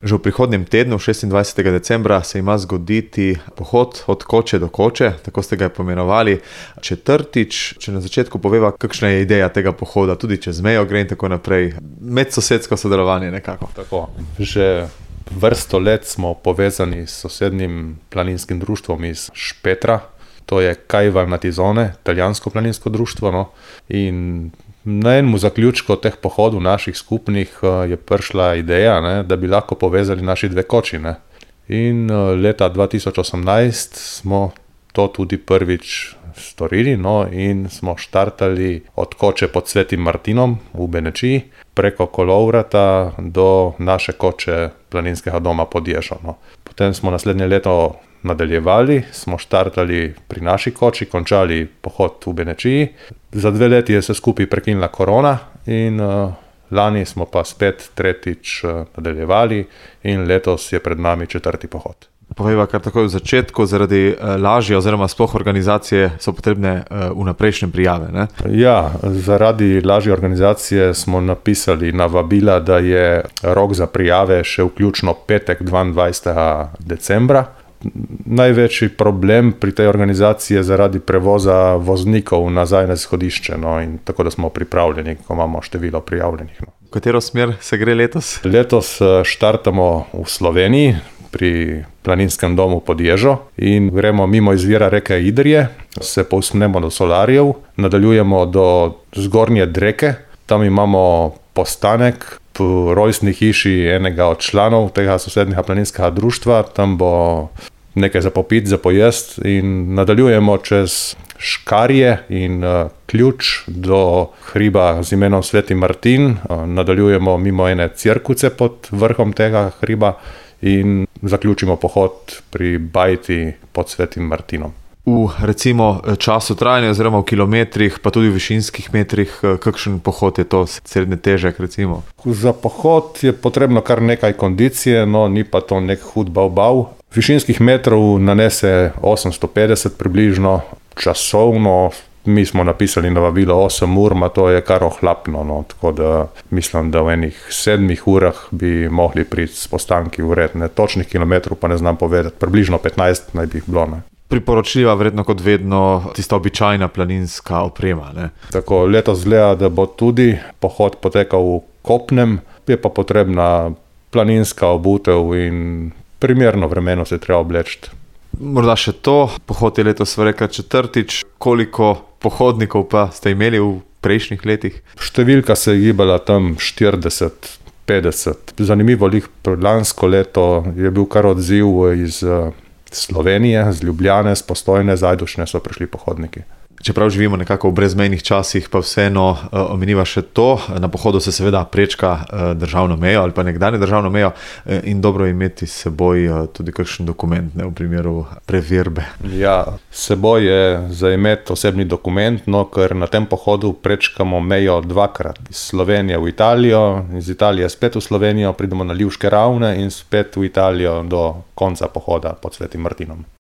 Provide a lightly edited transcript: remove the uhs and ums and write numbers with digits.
Že v prihodnjem tednu, 26. decembra, se ima zgoditi pohod od koče do koče, tako ste ga poimenovali. Četrtič, če na začetku poveva, kakšna je ideja tega pohoda, tudi čez mejo gre in tako naprej, medsosedsko sodelovanje nekako. Tako, že vrsto let smo povezani s sosednjim planinskim društvom iz Špetra, to je Caivalnatizone, italijansko planinsko društvo, no? In na enem zaključku teh pohodov naših skupnih je prišla ideja, ne, da bi lahko povezali naši dve koči. Ne. In leta 2018 smo to tudi prvič storili, no, in smo štartali od koče pod Svetim Martinom v Benečiji preko Kolovrata do naše koče planinskega doma pod Ježo. No. Potem smo naslednje leto nadaljevali, smo štartali pri naši koči, končali pohod v Benečiji. Za 2 leti je se skupaj prekinila korona in lani smo pa spet tretjič nadaljevali in letos je pred nami 4. pohod. Povejva kar takoj v začetku, zaradi lažje oziroma sploh organizacije so potrebne vnaprejšnje prijave, ne? Ja, zaradi lažje organizacije smo napisali na vabila, da je rok za prijave še vključno petek 22. decembra. Največji problem pri tej organizaciji je zaradi prevoza voznikov nazaj na izhodišče, no, in tako da smo pripravljeni, ko imamo število prijavljenih. No. V katero smer se gre letos? Letos štartamo v Sloveniji pri planinskem domu pod Ježo in gremo mimo izvira reke Idrije, se povzpnemo do Solarjev, nadaljujemo do Zgornje Dreke, tam imamo postanek v rojstni hiši enega od članov tega sosednjega planinskega društva, tam bo nekaj za popiti, za pojesti in nadaljujemo čez Škarje in Ključ do hriba z imenom Sveti Martin, nadaljujemo mimo ene cirkuce pod vrhom tega hriba in zaključimo pohod pri Bajti pod Svetim Martinom. V recimo času trajanja oziroma v kilometrih, pa tudi v višinskih metrih, kakšen pohod je to, srednje težek recimo? Za pohod je potrebno kar nekaj kondicije, no ni pa to nek hud bav. Višinskih metrov nanese 850 približno, časovno mi smo napisali na vabilo 8 ur, ma to je kar ohlapno, no, tako da mislim, da v enih 7 urah bi mogli priti s postanki v red, ne, točnih kilometrov pa ne znam povedati, približno 15 naj bi jih bilo, ne. Priporočljiva verjetno kot vedno tista običajna planinska oprema, ne? Tako, letos gleda, da bo tudi pohod potekal v kopnem, je pa potrebna planinska obutev in primerno vremeno se treba obleči. Morda še to, pohod je letos rekla 4. Koliko pohodnikov pa ste imeli v prejšnjih letih? Številka se je gibala tam 40, 50. Zanimivo, lansko leto je bil kar odziv iz Slovenije, z Ljubljane, z Postojne, z Ajdovščine so prišli pohodniki. Čeprav živimo nekako v brezmejnih časih, pa vseeno omeniva še to. Na pohodu se seveda prečka državno mejo ali pa nekdanje državno mejo in dobro je imeti s seboj tudi kakšen dokument, ne, v primeru preverbe. Ja, s seboj je za imeti osebni dokument, no, ker na tem pohodu prečkamo mejo 2-krat. Iz Slovenije v Italijo, iz Italije spet v Slovenijo, pridemo na Livške ravne in spet v Italijo do konca pohoda pod Svetim Martinom.